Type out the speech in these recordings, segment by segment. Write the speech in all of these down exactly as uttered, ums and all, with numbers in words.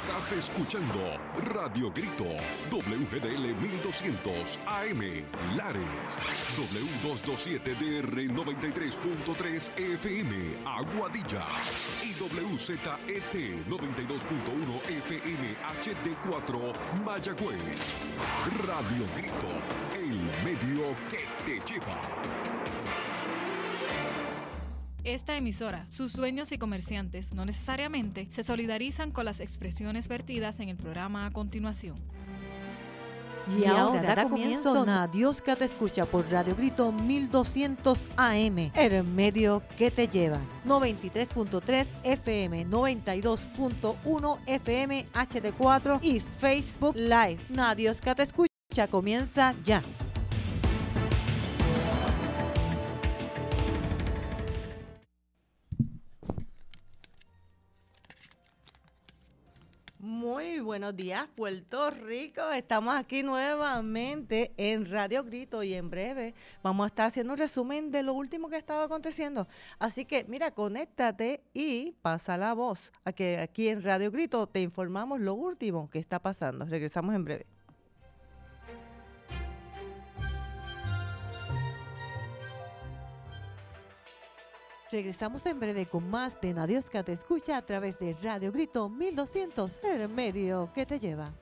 Estás escuchando Radio Grito, W G D L mil doscientos A M, Lares, W doscientos veintisiete D R noventa y tres punto tres F M, Aguadilla, y W Z E T noventa y dos punto uno F M H D cuatro, Mayagüez. Radio Grito, el medio que te lleva. Esta emisora, sus dueños y comerciantes no necesariamente se solidarizan con las expresiones vertidas en el programa a continuación. Y ahora da comienzo a Dios que te escucha por Radio Grito mil doscientos A M, el medio que te lleva. noventa y tres punto tres F M, noventa y dos punto uno F M H D cuatro y Facebook Live. Na Dios que te escucha comienza ya. Muy buenos días, Puerto Rico. Estamos aquí nuevamente en Radio Grito y en breve vamos a estar haciendo un resumen de lo último que ha estado aconteciendo. Así que, mira, conéctate y pasa la voz a que aquí en Radio Grito te informamos lo último que está pasando. Regresamos en breve. Regresamos en breve con más de Na Dios que te escucha a través de Radio Grito mil doscientos, el medio que te lleva.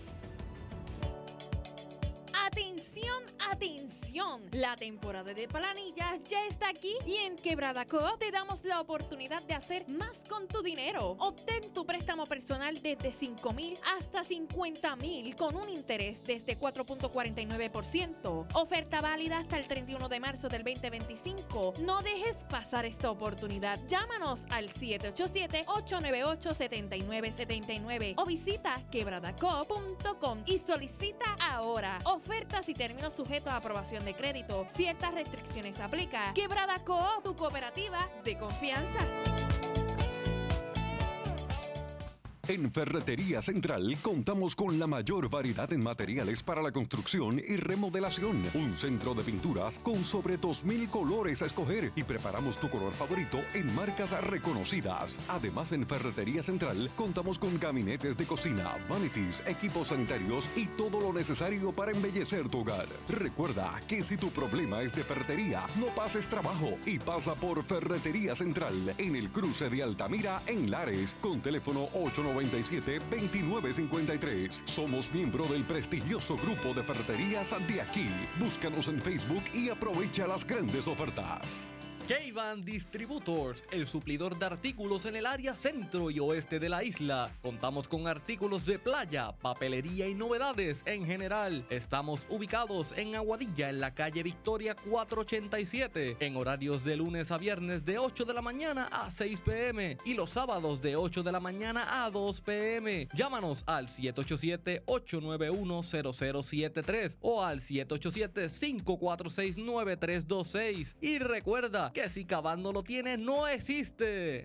¡Atención, atención! La temporada de planillas ya está aquí y en Quebrada Coop te damos la oportunidad de hacer más con tu dinero. Obtén tu préstamo personal desde cinco mil hasta cincuenta mil con un interés desde cuatro punto cuarenta y nueve por ciento. Oferta válida hasta el treinta y uno de marzo del veinte veinticinco. No dejes pasar esta oportunidad. Llámanos al siete ocho siete, ocho nueve ocho, siete nueve siete nueve o visita quebrada coop punto com y solicita ahora. Ofertas y términos sujetos a aprobación de crédito. Ciertas restricciones aplica. Quebrada Coop, tu cooperativa de confianza. En Ferretería Central contamos con la mayor variedad en materiales para la construcción y remodelación. Un centro de pinturas con sobre dos mil colores a escoger y preparamos tu color favorito en marcas reconocidas. Además, en Ferretería Central contamos con gabinetes de cocina, vanities, equipos sanitarios y todo lo necesario para embellecer tu hogar. Recuerda que si tu problema es de ferretería, no pases trabajo y pasa por Ferretería Central en el cruce de Altamira en Lares con teléfono ocho nueve siete, veintinueve cincuenta y tres. Somos miembro del prestigioso grupo de ferreterías de aquí. Búscanos en Facebook y aprovecha las grandes ofertas. K-Van Distributors, el suplidor de artículos en el área centro y oeste de la isla. Contamos con artículos de playa, papelería y novedades en general. Estamos ubicados en Aguadilla, en la calle Victoria cuatrocientos ochenta y siete, en horarios de lunes a viernes de ocho de la mañana a seis pe eme y los sábados de ocho de la mañana a dos pe eme. Llámanos al siete ocho siete, ocho nueve uno, cero cero siete tres o al siete ocho siete, cinco cuatro seis, nueve tres dos seis. Y recuerda que que si K-Van no lo tiene, no existe.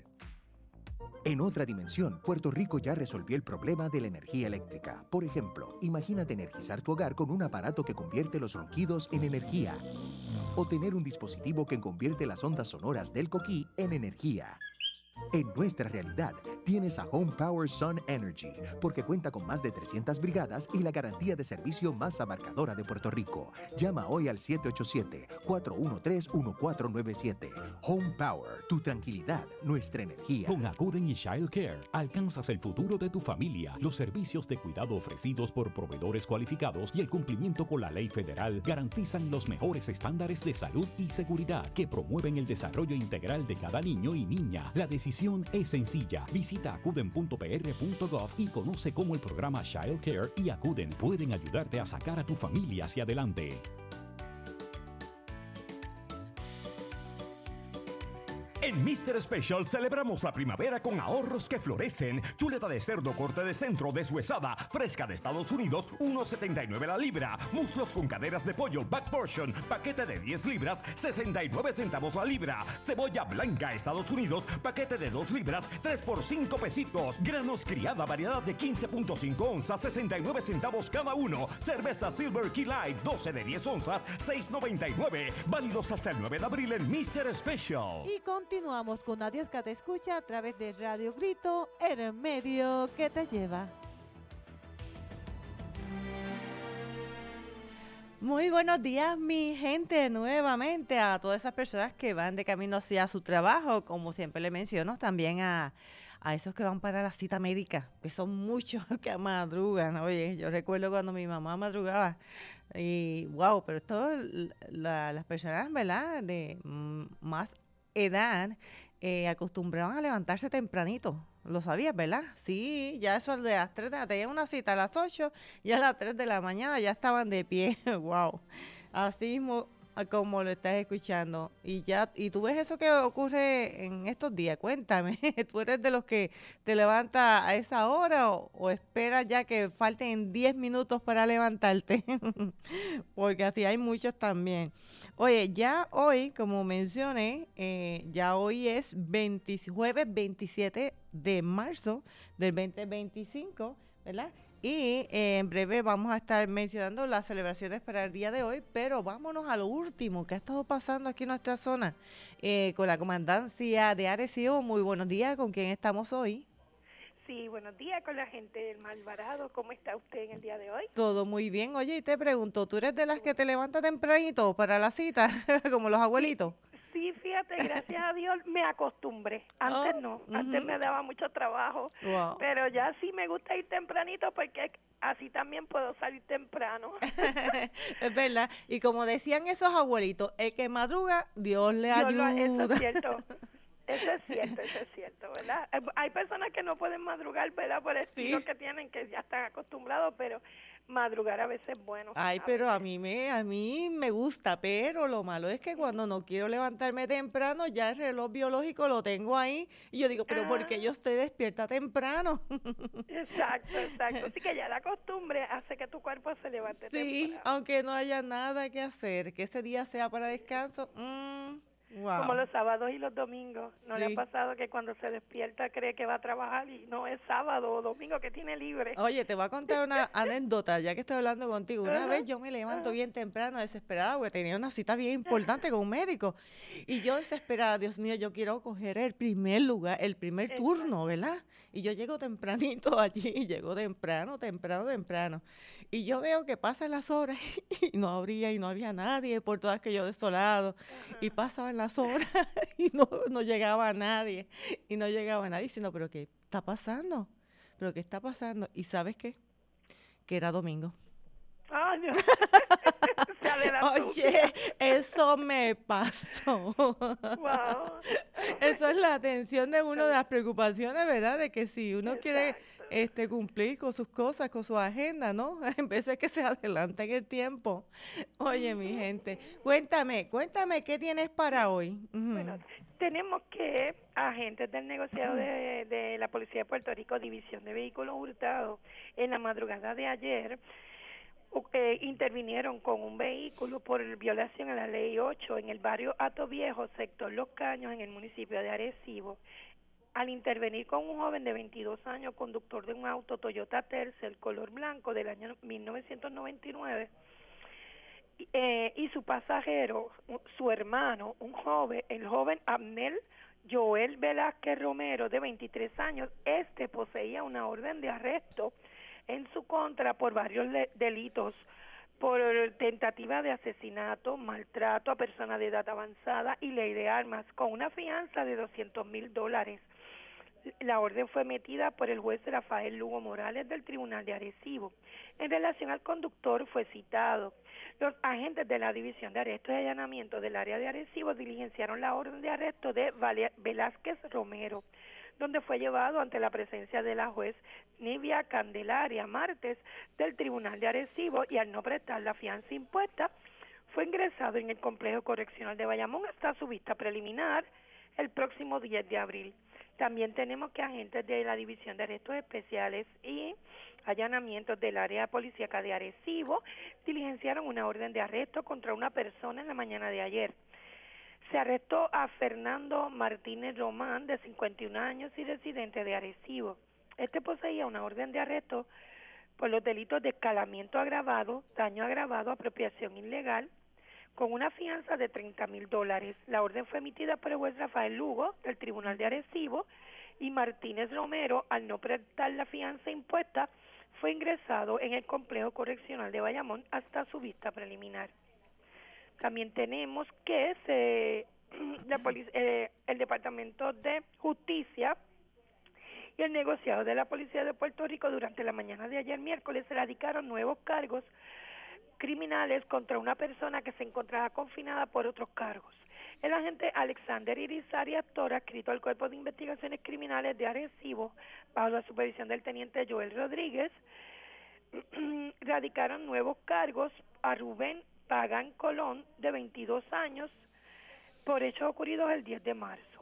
En otra dimensión, Puerto Rico ya resolvió el problema de la energía eléctrica. Por ejemplo, imagínate energizar tu hogar con un aparato que convierte los ronquidos en energía. O tener un dispositivo que convierte las ondas sonoras del coquí en energía. En nuestra realidad, tienes a Home Power Sun Energy, porque cuenta con más de trescientas brigadas y la garantía de servicio más abarcadora de Puerto Rico. Llama hoy al siete ocho siete, cuatro uno tres, uno cuatro nueve siete. Home Power, tu tranquilidad, nuestra energía. Con Acuden y Child Care, alcanzas el futuro de tu familia. Los servicios de cuidado ofrecidos por proveedores cualificados y el cumplimiento con la ley federal garantizan los mejores estándares de salud y seguridad que promueven el desarrollo integral de cada niño y niña. La decisión es sencilla. Visita acuden punto p r punto gov y conoce cómo el programa Child Care y Acuden pueden ayudarte a sacar a tu familia hacia adelante. En mister Special celebramos la primavera con ahorros que florecen. Chuleta de cerdo corte de centro deshuesada, fresca de Estados Unidos, uno setenta y nueve la libra. Muslos con caderas de pollo back portion, paquete de diez libras, sesenta y nueve centavos la libra. Cebolla blanca Estados Unidos, paquete de dos libras, tres por cinco pesitos. Granos criada, variedad de quince punto cinco onzas, sesenta y nueve centavos cada uno. Cerveza Silver Key Light, doce de diez onzas, seis noventa y nueve. Válidos hasta el nueve de abril en mister Special. Y continúa Continuamos con Adiós que te escucha a través de Radio Grito, el medio que te lleva. Muy buenos días, mi gente, nuevamente a todas esas personas que van de camino hacia su trabajo, como siempre le menciono, también a, a esos que van para la cita médica, que son muchos que madrugan. Oye, yo recuerdo cuando mi mamá madrugaba y wow, pero esto, la, las personas, ¿verdad?, de mm, más edad, eh, acostumbraban a levantarse tempranito. Lo sabías, ¿verdad? Sí, ya eso de las tres de la tenían una cita a las ocho y a las tres de la mañana ya estaban de pie. Wow. Así mismo como lo estás escuchando. Y ya, y tú ves eso que ocurre en estos días. Cuéntame, ¿tú eres de los que te levantas a esa hora o, o esperas ya que falten diez minutos para levantarte? Porque así hay muchos también. Oye, ya hoy, como mencioné, eh, ya hoy es veinte, jueves veintisiete de marzo del veinte veinticinco, ¿verdad? Y eh, en breve vamos a estar mencionando las celebraciones para el día de hoy, pero vámonos a lo último que ha estado pasando aquí en nuestra zona eh, con la comandancia de Arecibo. Muy buenos días, ¿con quién estamos hoy? Sí, buenos días con la gente del Malvarado. ¿Cómo está usted en el día de hoy? Todo muy bien. Oye, y te pregunto, ¿tú eres de las que te levantas tempranito para la cita, como los abuelitos? Sí, fíjate, gracias a Dios me acostumbré. Antes Oh, no, uh-huh. antes me daba mucho trabajo, Wow. pero ya sí me gusta ir tempranito porque así también puedo salir temprano. Es verdad. Y como decían esos abuelitos, el que madruga, Dios le Yo ayuda. lo- eso es cierto. Eso es cierto, eso es cierto, ¿verdad? Hay personas que no pueden madrugar, ¿verdad? Por el estilo Sí. que tienen, que ya están acostumbrados, pero madrugar a veces es bueno. Ay, pero a mí me a mí me gusta, pero lo malo es que cuando no quiero levantarme temprano, ya el reloj biológico lo tengo ahí y yo digo, pero Ah. ¿por qué yo estoy despierta temprano? Exacto, exacto. Así que ya la costumbre hace que tu cuerpo se levante Sí, temprano. aunque no haya nada que hacer, que ese día sea para descanso. Mm, wow. Como los sábados y los domingos. ¿No le Sí. ha pasado que cuando se despierta cree que va a trabajar y no es sábado o domingo que tiene libre? Oye, te voy a contar una anécdota, ya que estoy hablando contigo. Una Ajá, vez yo me levanto ajá. bien temprano, desesperada, porque tenía una cita bien importante con un médico. Y yo desesperada, Dios mío, yo quiero coger el primer lugar, el primer turno, ¿verdad? Y yo llego tempranito allí, llego temprano, temprano, temprano. Y yo veo que pasan las horas y no habría y no había nadie por todas que yo desolado. Y pasaban las horas y no, no llegaba nadie. Y no llegaba nadie, sino, pero ¿qué está pasando? ¿Pero qué está pasando? ¿Y sabes qué? Que era domingo. Ay, Dios. Se adelantó. Oye, eso me pasó. Wow. Eso es la atención de uno de las preocupaciones, ¿verdad? De que si uno quiere este cumplir con sus cosas, con su agenda, ¿no? En vez de que se adelante en el tiempo. Oye, mi gente, cuéntame, cuéntame, ¿qué tienes para hoy? Ujú. Bueno, tenemos que agentes del negociado de, de la Policía de Puerto Rico, División de Vehículos Hurtados, en la madrugada de ayer, eh, intervinieron con un vehículo por violación a la Ley ocho en el barrio Hato Viejo, sector Los Caños, en el municipio de Arecibo. Al intervenir con un joven de veintidós años, conductor de un auto Toyota Tercel color blanco del año mil novecientos noventa y nueve, eh, y su pasajero, su hermano, un joven, el joven Abnel Joel Velázquez Romero, de veintitrés años, este poseía una orden de arresto en su contra por varios le- delitos, por tentativa de asesinato, maltrato a personas de edad avanzada y ley de armas, con una fianza de doscientos mil dólares. La orden fue emitida por el juez Rafael Lugo Morales del Tribunal de Arecibo. En relación al conductor, fue citado. Los agentes de la División de Arrestos y Allanamientos del área de Arecibo diligenciaron la orden de arresto de Vale- Velázquez Romero, donde fue llevado ante la presencia de la juez Nivia Candelaria Martes del Tribunal de Arecibo, y al no prestar la fianza impuesta, fue ingresado en el Complejo Correccional de Bayamón hasta su vista preliminar el próximo diez de abril. También tenemos que agentes de la División de Arrestos Especiales y Allanamientos del área policíaca de Arecibo diligenciaron una orden de arresto contra una persona en la mañana de ayer. Se arrestó a Fernando Martínez Román, de cincuenta y un años y residente de Arecibo. Este poseía una orden de arresto por los delitos de escalamiento agravado, daño agravado, apropiación ilegal, con una fianza de treinta mil dólares. La orden fue emitida por el juez Rafael Lugo del Tribunal de Arecibo y Martínez Romero, al no prestar la fianza impuesta, fue ingresado en el complejo correccional de Bayamón hasta su vista preliminar. También tenemos que se, la polic- eh, el Departamento de Justicia y el negociado de la Policía de Puerto Rico durante la mañana de ayer miércoles radicaron nuevos cargos criminales contra una persona que se encontraba confinada por otros cargos. El agente Alexander Irizarry Actor, adscrito al Cuerpo de Investigaciones Criminales de Arecibo, bajo la supervisión del teniente Joel Rodríguez, radicaron nuevos cargos a Rubén Pagán Colón, de veintidós años, por hechos ocurridos el diez de marzo,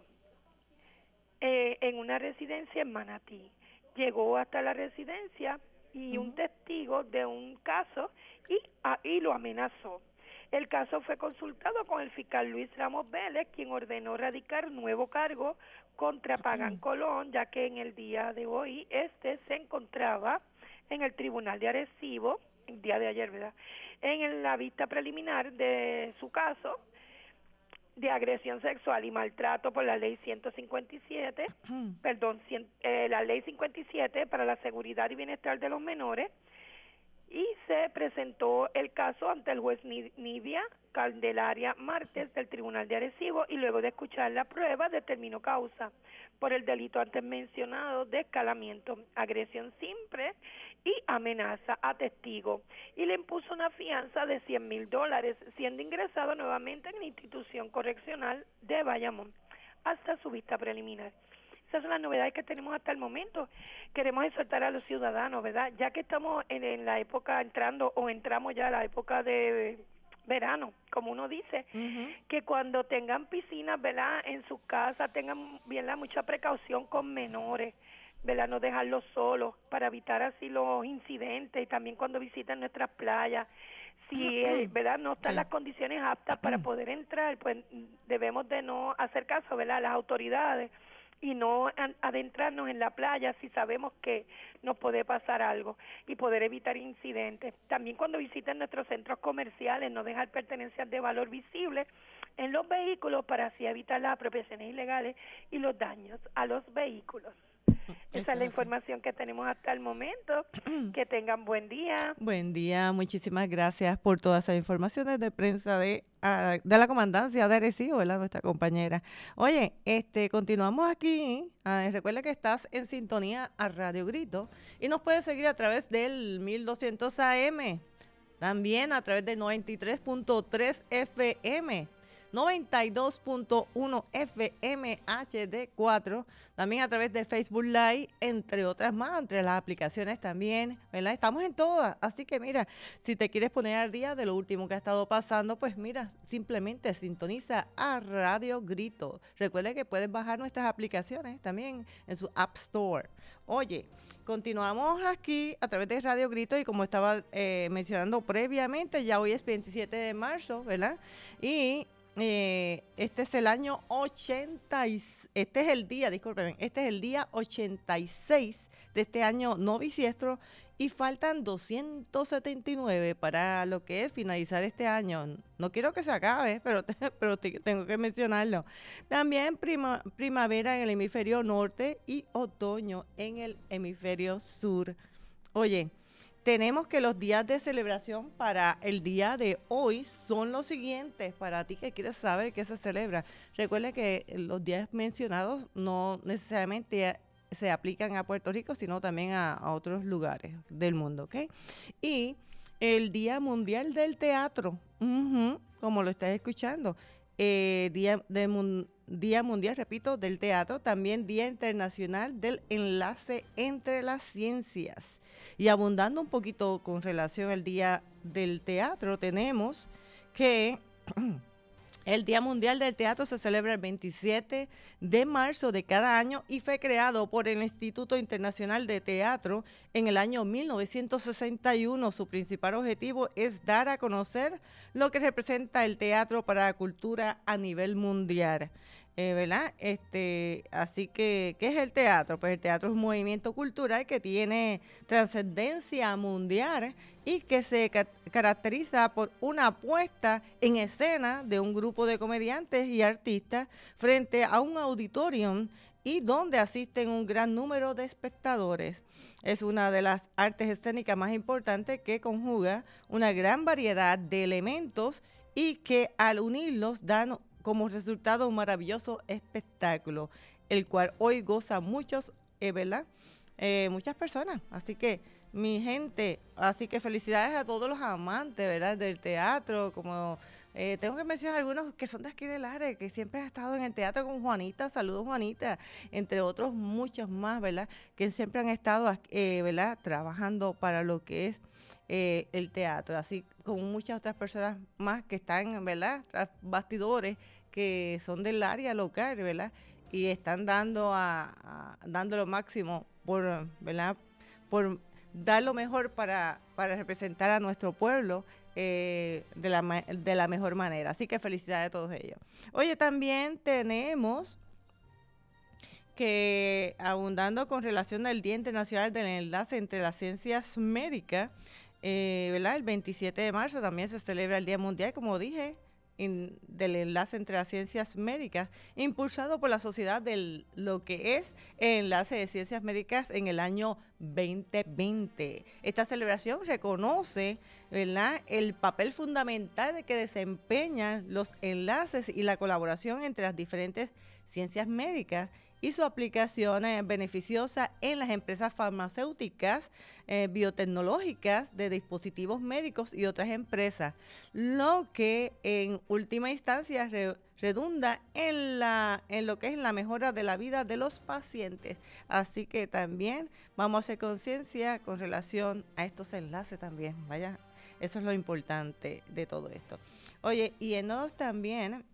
eh, en una residencia en Manatí. Llegó hasta la residencia y uh-huh. un testigo de un caso y, a, y lo amenazó. El caso fue consultado con el fiscal Luis Ramos Vélez, quien ordenó radicar nuevo cargo contra Pagán Colón, ya que en el día de hoy este se encontraba en el Tribunal de Arecibo, el día de ayer, ¿verdad?, en la vista preliminar de su caso de agresión sexual y maltrato por la ley ciento cincuenta y siete, uh-huh. perdón, cien, eh, la ley cincuenta y siete para la seguridad y bienestar de los menores, y se presentó el caso ante el juez Nidia Candelaria Martes del Tribunal de Arecibo y luego de escuchar la prueba determinó causa por el delito antes mencionado de escalamiento, agresión simple y amenaza a testigo, y le impuso una fianza de cien mil dólares, siendo ingresado nuevamente en la institución correccional de Bayamón hasta su vista preliminar. Esas son las novedades que tenemos hasta el momento. Queremos exhortar a los ciudadanos, ¿verdad? Ya que estamos en, en la época entrando o entramos ya a la época de verano, como uno dice, uh-huh. que cuando tengan piscinas, ¿verdad?, en sus casas, tengan bien la mucha precaución con menores, ¿verdad?, no dejarlos solos para evitar así los incidentes, y también cuando visiten nuestras playas. Si, eh, ¿verdad?, no están sí. las condiciones aptas para poder entrar, pues debemos de no hacer caso, ¿verdad?, a las autoridades y no adentrarnos en la playa si sabemos que nos puede pasar algo y poder evitar incidentes. También cuando visiten nuestros centros comerciales, no dejar pertenencias de valor visible en los vehículos para así evitar las apropiaciones ilegales y los daños a los vehículos. Esa Eso es la información que tenemos hasta el momento. Que tengan buen día. Buen día, muchísimas gracias por todas esas informaciones de prensa de, uh, de la comandancia de Arecibo, ¿verdad?, nuestra compañera. Oye, este continuamos aquí. Uh, recuerda que estás en sintonía a Radio Grito y nos puedes seguir a través del mil doscientos A M, también a través del noventa y tres punto tres F M. noventa y dos punto uno F M H D cuatro, también a través de Facebook Live, entre otras más, entre las aplicaciones también, ¿verdad? Estamos en todas, así que mira, si te quieres poner al día de lo último que ha estado pasando, pues mira, simplemente sintoniza a Radio Grito. Recuerda que puedes bajar nuestras aplicaciones también en su App Store. Oye, continuamos aquí a través de Radio Grito y como estaba eh, mencionando previamente, ya hoy es veintisiete de marzo, ¿verdad? Y Eh, este es el año ochenta y, este es el día, discúlpenme, este es el día ochenta y seis de este año no bisiestro y faltan doscientos setenta y nueve para lo que es finalizar este año. No quiero que se acabe, pero, pero tengo que mencionarlo. También prima, primavera en el hemisferio norte y otoño en el hemisferio sur. Oye, tenemos que los días de celebración para el día de hoy son los siguientes. Para ti que quieres saber qué se celebra, recuerda que los días mencionados no necesariamente se aplican a Puerto Rico, sino también a, a otros lugares del mundo, ¿ok? Y el Día Mundial del Teatro, uh-huh, como lo estás escuchando, eh, Día, de, Día Mundial, repito, del Teatro, también Día Internacional del Enlace entre las Ciencias. Y abundando un poquito con relación al Día del Teatro, tenemos que el Día Mundial del Teatro se celebra el veintisiete de marzo de cada año y fue creado por el Instituto Internacional de Teatro en el año mil novecientos sesenta y uno. Su principal objetivo es dar a conocer lo que representa el teatro para la cultura a nivel mundial. Eh, ¿verdad? Este, así que, ¿qué es el teatro? Pues el teatro es un movimiento cultural que tiene trascendencia mundial y que se ca- caracteriza por una puesta en escena de un grupo de comediantes y artistas frente a un auditorium y donde asisten un gran número de espectadores. Es una de las artes escénicas más importantes que conjuga una gran variedad de elementos y que al unirlos dan como resultado un maravilloso espectáculo, el cual hoy goza muchos, eh, ¿verdad? Eh, muchas personas. Así que, mi gente, así que felicidades a todos los amantes, ¿verdad? Del teatro, como eh, tengo que mencionar algunos que son de aquí del área, que siempre han estado en el teatro con Juanita, saludos Juanita, entre otros muchos más, ¿verdad? Que siempre han estado, eh, ¿verdad? Trabajando para lo que es eh, el teatro, así como muchas otras personas más que están, ¿verdad? Tras bastidores, que son del área local, ¿verdad? Y están dando a, a dando lo máximo por, ¿verdad? Por dar lo mejor para, para representar a nuestro pueblo eh, de, la, de la mejor manera. Así que felicidades a todos ellos. Oye, también tenemos que, abundando con relación al Día Internacional del Enlace entre las Ciencias Médicas, eh, ¿verdad? El veintisiete de marzo también se celebra el Día Mundial, como dije, In, del enlace entre las ciencias médicas, impulsado por la Sociedad de lo que es el Enlace de Ciencias Médicas en el año veinte veinte. Esta celebración reconoce, ¿verdad?, el papel fundamental que desempeñan los enlaces y la colaboración entre las diferentes ciencias médicas y su aplicación eh, beneficiosa en las empresas farmacéuticas, eh, biotecnológicas, de dispositivos médicos y otras empresas, lo que en última instancia re, redunda en, la, en lo que es la mejora de la vida de los pacientes. Así que también vamos a hacer conciencia con relación a estos enlaces también, vaya, eso es lo importante de todo esto. Oye, y en otros también...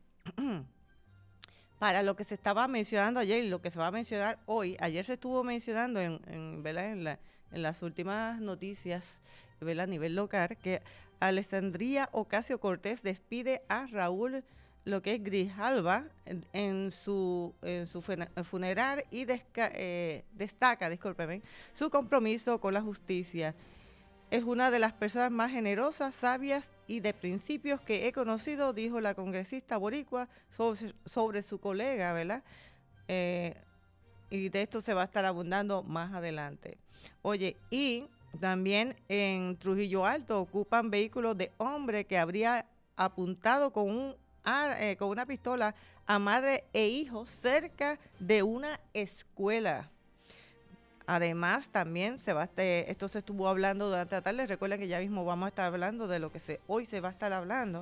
para lo que se estaba mencionando ayer y lo que se va a mencionar hoy, ayer se estuvo mencionando en, en, ¿verdad? en, la, en las últimas noticias, ¿verdad?, a nivel local, que Alessandria Ocasio-Cortez despide a Raúl, lo que es Grijalva, en, en su en su funeral y desca, eh, destaca, discúlpeme, su compromiso con la justicia. Es una de las personas más generosas, sabias y de principios que he conocido, dijo la congresista boricua sobre, sobre su colega, ¿verdad? Eh, y de esto se va a estar abundando más adelante. Oye, y también en Trujillo Alto ocupan vehículos de hombre que habría apuntado con, un, eh, con una pistola a madre e hijo cerca de una escuela. Además, también se va a estar, esto se estuvo hablando durante la tarde. Recuerden que ya mismo vamos a estar hablando de lo que se, hoy se va a estar hablando.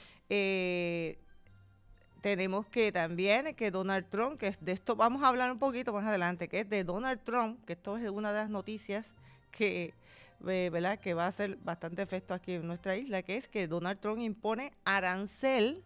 Eh, tenemos que también que Donald Trump, que de esto vamos a hablar un poquito más adelante, que es de Donald Trump, que esto es una de las noticias que, eh, ¿verdad?, que va a hacer bastante efecto aquí en nuestra isla, que es que Donald Trump impone arancel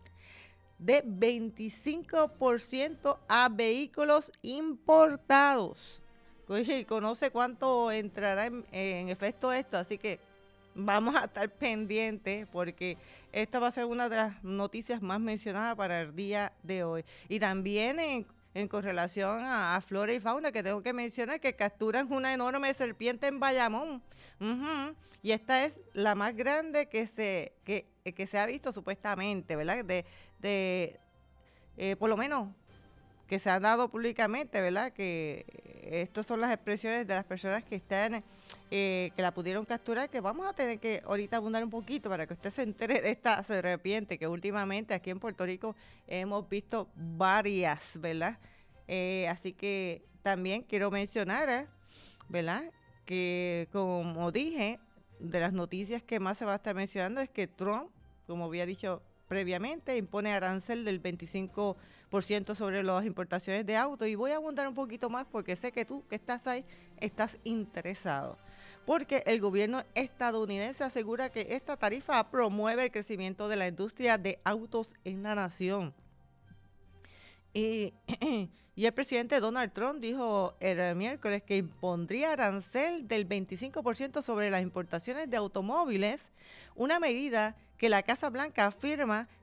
de veinticinco por ciento a vehículos importados. Y conoce cuánto entrará en, en efecto esto, así que vamos a estar pendientes porque esta va a ser una de las noticias más mencionadas para el día de hoy. Y también en, en correlación a, a flora y fauna, que tengo que mencionar que capturan una enorme serpiente en Bayamón. Uh-huh. Y esta es la más grande que se, que, que se ha visto supuestamente, ¿verdad? De, de eh, por lo menos que se ha dado públicamente, ¿verdad? Que estas son las expresiones de las personas que están, eh, que la pudieron capturar, que vamos a tener que ahorita abundar un poquito para que usted se entere de esta serpiente, que últimamente aquí en Puerto Rico hemos visto varias, ¿verdad? Eh, así que también quiero mencionar, ¿eh? ¿verdad?, que como dije, de las noticias que más se va a estar mencionando es que Trump, como había dicho previamente, impone arancel del veinticinco por ciento sobre las importaciones de autos. Y voy a abundar un poquito más porque sé que tú que estás ahí estás interesado. Porque el gobierno estadounidense asegura que esta tarifa promueve el crecimiento de la industria de autos en la nación. Y, y el presidente Donald Trump dijo el miércoles que impondría arancel del veinticinco por ciento sobre las importaciones de automóviles, una medida que la Casa Blanca afirma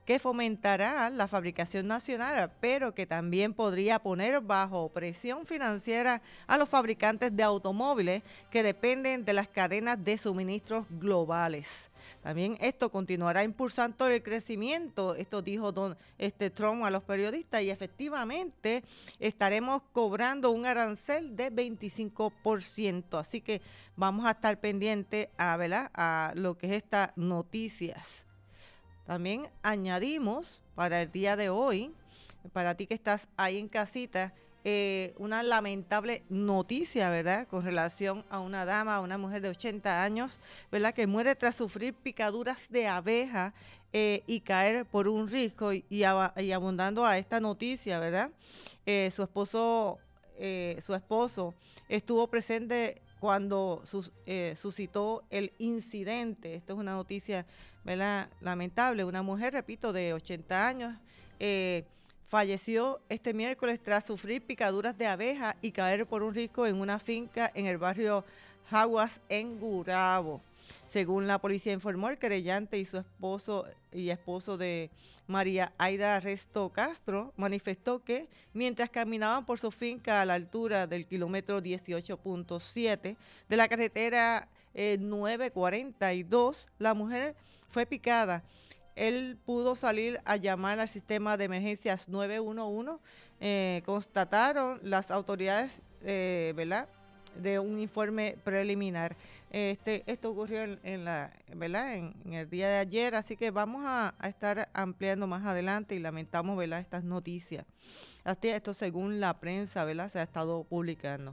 que fomentará la fabricación nacional, pero que también podría poner bajo presión financiera a los fabricantes de automóviles que dependen de las cadenas de suministros globales. También esto continuará impulsando el crecimiento, esto dijo don, este Trump a los periodistas, y efectivamente estaremos cobrando un arancel de veinticinco por ciento. Así que vamos a estar pendientes a, ¿verdad?, a lo que es estas noticias. También añadimos para el día de hoy, para ti que estás ahí en casita, Eh, una lamentable noticia, ¿verdad?, con relación a una dama, a una mujer de ochenta años, ¿verdad?, que muere tras sufrir picaduras de abeja eh, y caer por un risco. Y, y, ab- y abundando a esta noticia, ¿verdad?, eh, su esposo, eh, su esposo estuvo presente cuando sus, eh, suscitó el incidente. Esto es una noticia, ¿verdad?, lamentable. Una mujer, repito, de ochenta años, eh, falleció este miércoles tras sufrir picaduras de abeja y caer por un risco en una finca en el barrio Jaguas, en Gurabo. Según la policía informó, el querellante y su esposo y esposo de María Aida Resto Castro manifestó que mientras caminaban por su finca a la altura del kilómetro dieciocho punto siete de la carretera eh, nueve cuarenta y dos, la mujer fue picada. Él pudo salir a llamar al sistema de emergencias nueve uno uno. Eh, constataron las autoridades, eh, ¿verdad?, de un informe preliminar. Este, esto ocurrió en, en la, ¿verdad?, en, en el día de ayer, así que vamos a, a estar ampliando más adelante y lamentamos, ¿verdad?, estas noticias. Así, esto según la prensa, ¿verdad?, se ha estado publicando.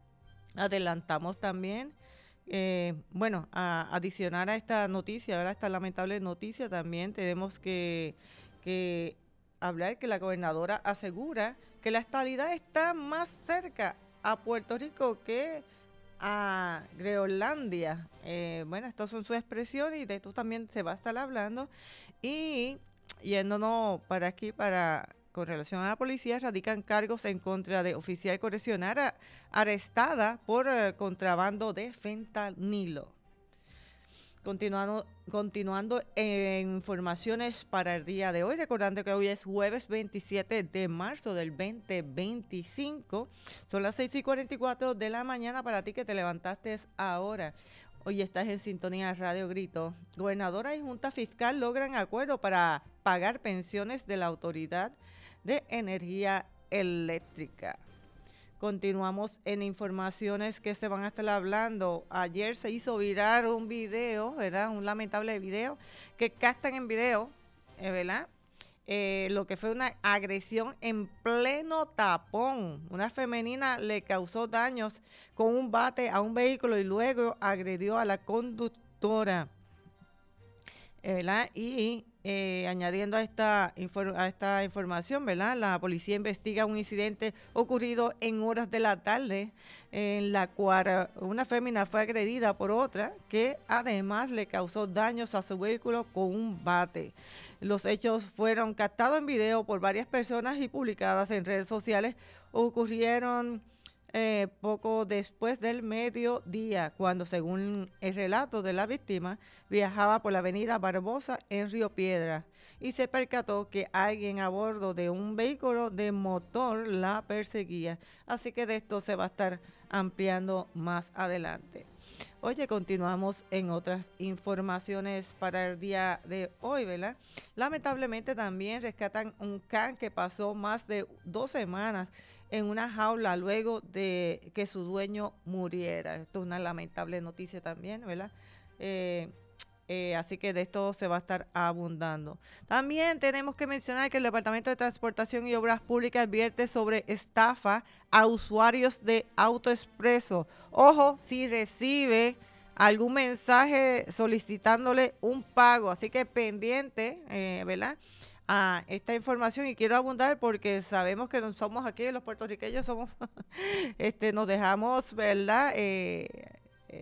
Adelantamos también. Eh, bueno, a adicionar a esta noticia, ¿verdad?, esta lamentable noticia, también tenemos que, que hablar que la gobernadora asegura que la estabilidad está más cerca a Puerto Rico que a Groenlandia. Eh, bueno, estas son sus expresiones y de esto también se va a estar hablando. Y yéndonos para aquí, para... con relación a la policía, radican cargos en contra de oficial correccional a, arrestada por uh, contrabando de fentanilo. Continuando, continuando en informaciones para el día de hoy, recordando que hoy es jueves veintisiete de marzo del veinte veinticinco, son las seis y cuarenta y cuatro de la mañana para ti que te levantaste ahora. Hoy estás en sintonía Radio Grito. Gobernadora y Junta Fiscal logran acuerdo para pagar pensiones de la Autoridad de Energía Eléctrica. Continuamos en informaciones que se van a estar hablando. Ayer se hizo viral un video, ¿verdad?, un lamentable video que captan en video, eh, ¿verdad?, eh, lo que fue una agresión en pleno tapón. Una femenina le causó daños con un bate a un vehículo y luego agredió a la conductora, ¿verdad? Y eh, añadiendo a esta, a esta información, ¿verdad?, la policía investiga un incidente ocurrido en horas de la tarde en la cual una fémina fue agredida por otra que además le causó daños a su vehículo con un bate. Los hechos fueron captados en video por varias personas y publicadas en redes sociales. Ocurrieron Eh, poco después del mediodía, cuando, según el relato de la víctima, viajaba por la avenida Barbosa en Río Piedras y se percató que alguien a bordo de un vehículo de motor la perseguía. Así que de esto se va a estar ampliando más adelante. Oye, continuamos en otras informaciones para el día de hoy, ¿verdad? Lamentablemente también rescatan un can que pasó más de dos semanas en una jaula luego de que su dueño muriera. Esto es una lamentable noticia también, ¿verdad? Eh, eh, así que de esto se va a estar abundando. También tenemos que mencionar que el Departamento de Transportación y Obras Públicas advierte sobre estafa a usuarios de AutoExpreso. Ojo, si recibe algún mensaje solicitándole un pago, así que pendiente, eh, ¿verdad?, a esta información. Y quiero abundar porque sabemos que no somos aquí, los puertorriqueños somos, este, nos dejamos, ¿verdad?, eh, eh,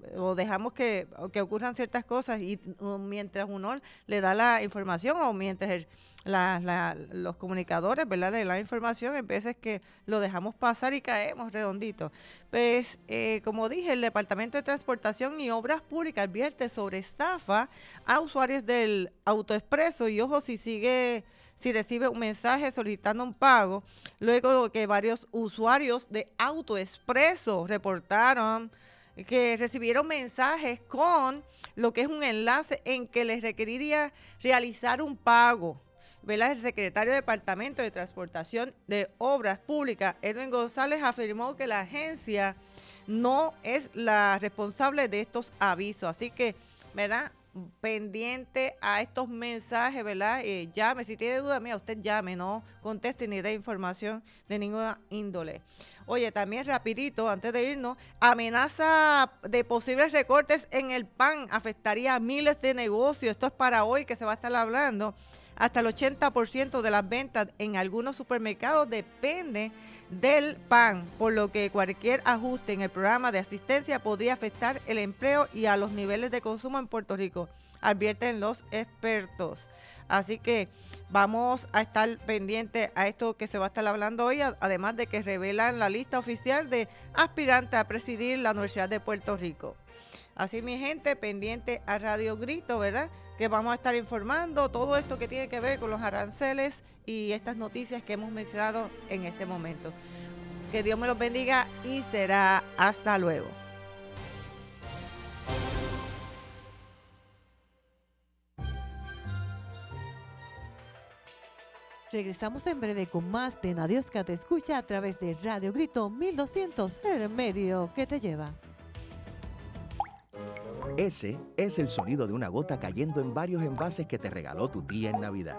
o dejamos que, que ocurran ciertas cosas y uh, mientras uno le da la información o mientras el, la, la, los comunicadores, ¿verdad?, de la información, en veces que lo dejamos pasar y caemos redondito. Pues, eh, como dije, el Departamento de Transportación y Obras Públicas advierte sobre estafa a usuarios del AutoExpreso y ojo si sigue... si recibe un mensaje solicitando un pago, luego de que varios usuarios de AutoExpreso reportaron que recibieron mensajes con lo que es un enlace en que les requeriría realizar un pago. ¿Verdad? El secretario de Departamento de Transportación de Obras Públicas, Edwin González, afirmó que la agencia no es la responsable de estos avisos. Así que, ¿verdad?, pendiente a estos mensajes, ¿verdad? Eh, llame, si tiene duda, mira, usted llame, no conteste ni dé información de ninguna índole. Oye, también rapidito, antes de irnos, amenaza de posibles recortes en el pan afectaría a miles de negocios. Esto es para hoy que se va a estar hablando. Hasta el ochenta por ciento de las ventas en algunos supermercados depende del pan, por lo que cualquier ajuste en el programa de asistencia podría afectar el empleo y a los niveles de consumo en Puerto Rico, advierten los expertos. Así que vamos a estar pendientes a esto que se va a estar hablando hoy, además de que revelan la lista oficial de aspirantes a presidir la Universidad de Puerto Rico. Así, mi gente, pendiente a Radio Grito, ¿verdad?, que vamos a estar informando todo esto que tiene que ver con los aranceles y estas noticias que hemos mencionado en este momento. Que Dios me los bendiga y será hasta luego. Regresamos en breve con más de Nadiosca Te Escucha a través de Radio Grito mil doscientos, el medio que te lleva. Ese es el sonido de una gota cayendo en varios envases que te regaló tu tía en Navidad.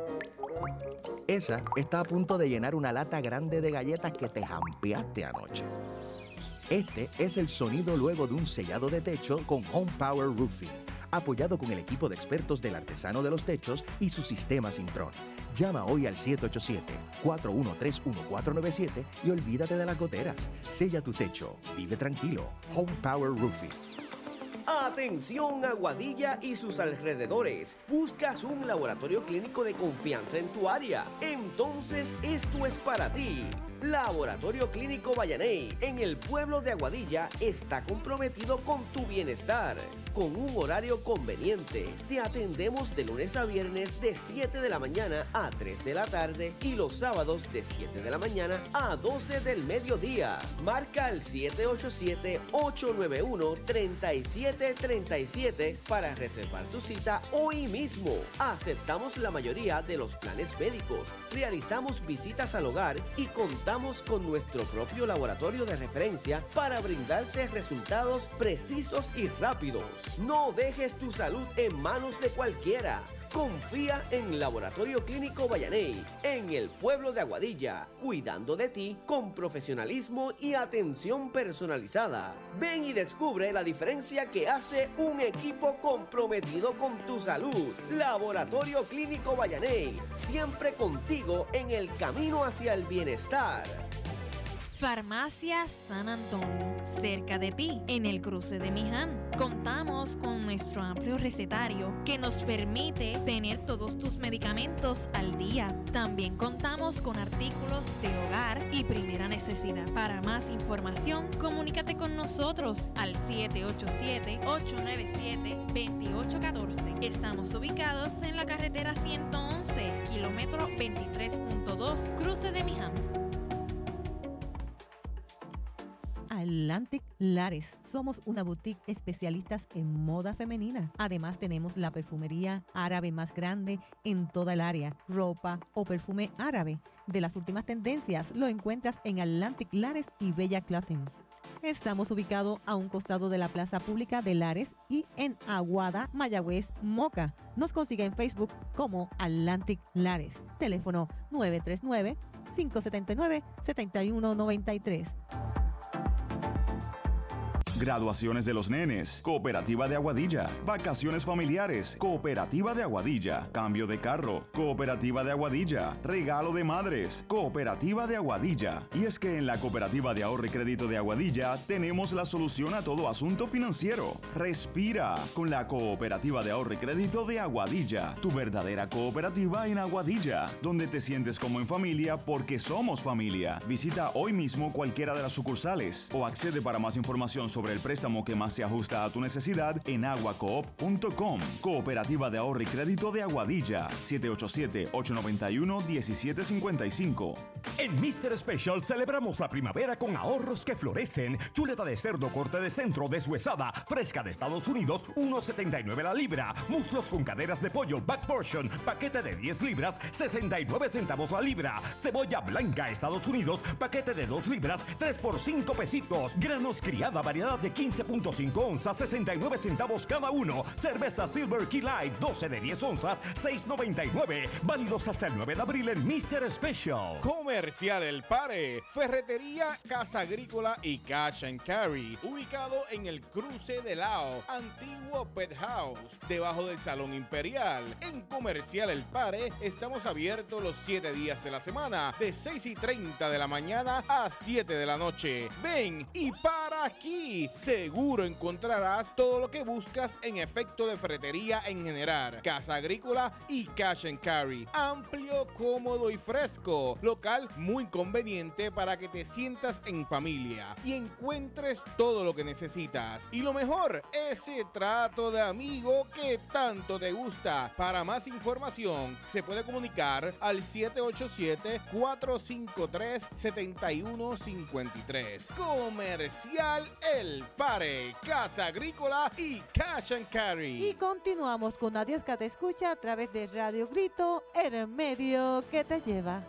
Esa está a punto de llenar una lata grande de galletas que te jampeaste anoche. Este es el sonido luego de un sellado de techo con Home Power Roofing, apoyado con el equipo de expertos del Artesano de los Techos y su sistema Sintron. Llama hoy al siete ocho siete, cuatro uno tres, uno cuatro nueve siete y olvídate de las goteras. Sella tu techo. Vive tranquilo. Home Power Roofing. Atención Aguadilla y sus alrededores. ¿Buscas un laboratorio clínico de confianza en tu área? Entonces esto es para ti. Laboratorio Clínico Vallaney en el pueblo de Aguadilla está comprometido con tu bienestar. Con un horario conveniente, te atendemos de lunes a viernes de siete de la mañana a tres de la tarde y los sábados de siete de la mañana a doce del mediodía. Marca al siete ocho siete, ocho nueve uno, tres siete tres siete para reservar tu cita hoy mismo. Aceptamos la mayoría de los planes médicos, realizamos visitas al hogar y contamos con nuestro propio laboratorio de referencia para brindarte resultados precisos y rápidos. No dejes tu salud en manos de cualquiera. Confía en Laboratorio Clínico Vallaney, en el pueblo de Aguadilla, cuidando de ti con profesionalismo y atención personalizada. Ven y descubre la diferencia que hace un equipo comprometido con tu salud. Laboratorio Clínico Vallaney, siempre contigo en el camino hacia el bienestar. Farmacia San Antonio, cerca de ti, en el cruce de Miján. Contamos con nuestro amplio recetario que nos permite tener todos tus medicamentos al día. También contamos con artículos de hogar y primera necesidad. Para más información, comunícate con nosotros al siete ocho siete, ocho nueve siete, dos ocho uno cuatro. Estamos ubicados en la carretera ciento once, kilómetro veintitrés punto dos, cruce de Miján. Atlantic Lares. Somos una boutique especialistas en moda femenina. Además, tenemos la perfumería árabe más grande en toda el área. Ropa o perfume árabe de las últimas tendencias lo encuentras en Atlantic Lares y Bella Clothing. Estamos ubicados a un costado de la Plaza Pública de Lares y en Aguada, Mayagüez, Moca. Nos consigue en Facebook como Atlantic Lares. Teléfono nueve tres nueve, cinco siete nueve, siete uno nueve tres. Graduaciones de los nenes, Cooperativa de Aguadilla. Vacaciones familiares, Cooperativa de Aguadilla. Cambio de carro, Cooperativa de Aguadilla. Regalo de madres, Cooperativa de Aguadilla. Y es que en la Cooperativa de Ahorro y Crédito de Aguadilla tenemos la solución a todo asunto financiero. Respira con la Cooperativa de Ahorro y Crédito de Aguadilla, tu verdadera cooperativa en Aguadilla, donde te sientes como en familia porque somos familia. Visita hoy mismo cualquiera de las sucursales o accede para más información sobre el préstamo que más se ajusta a tu necesidad en aguacoop punto com. Cooperativa de Ahorro y Crédito de Aguadilla, siete ocho siete, ocho nueve uno, uno siete cinco cinco. En míster Special celebramos la primavera con ahorros que florecen. Chuleta de cerdo corte de centro deshuesada, fresca de Estados Unidos, uno setenta y nueve la libra. Muslos con caderas de pollo back portion, paquete de diez libras, sesenta y nueve centavos la libra. Cebolla blanca Estados Unidos, paquete de dos libras, tres por cinco pesitos. Granos criada, variedad de quince punto cinco onzas, sesenta y nueve centavos cada uno. Cerveza Silver Key Light, doce de diez onzas, seis noventa y nueve. Válidos hasta el nueve de abril en míster Special. Comercial El Pare, Ferretería, Casa Agrícola y Cash and Carry, ubicado en el cruce de Lao, antiguo Pet House, debajo del Salón Imperial. En Comercial El Pare estamos abiertos los siete días de la semana, de seis y treinta de la mañana a siete de la noche. Ven y para aquí, seguro encontrarás todo lo que buscas en efecto de ferretería en general, Casa Agrícola y Cash and Carry. Amplio, cómodo y fresco, local muy conveniente para que te sientas en familia y encuentres todo lo que necesitas. Y lo mejor, ese trato de amigo que tanto te gusta. Para más información, se puede comunicar al siete ocho siete, cuatro cinco tres, siete uno cinco tres. Comercial El Pare, Casa Agrícola y Cash and Carry. Y continuamos con Adiós que te escucha a través de Radio Grito, el medio que te lleva.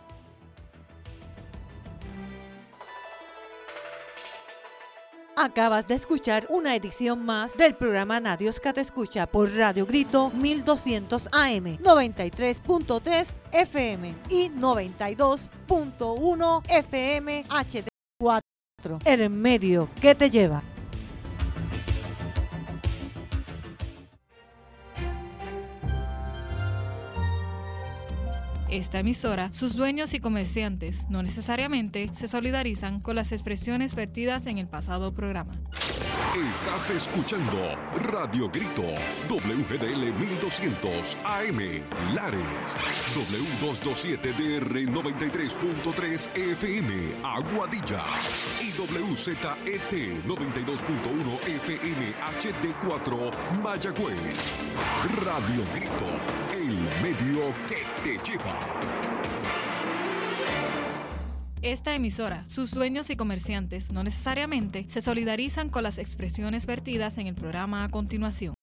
Acabas de escuchar una edición más del programa Nadios que te escucha por Radio Grito mil doscientos A M, noventa y tres punto tres F M y noventa y dos punto uno F M H D cuatro, el medio que te lleva. Esta emisora, sus dueños y comerciantes no necesariamente se solidarizan con las expresiones vertidas en el pasado programa. Estás escuchando Radio Grito, W G D L mil doscientos A M, Lares, W doscientos veintisiete D R noventa y tres punto tres F M, Aguadilla, y W Z E T noventa y dos punto uno F M H D cuatro, Mayagüez. Radio Grito, el medio que te lleva. Esta emisora, sus dueños y comerciantes no necesariamente se solidarizan con las expresiones vertidas en el programa a continuación.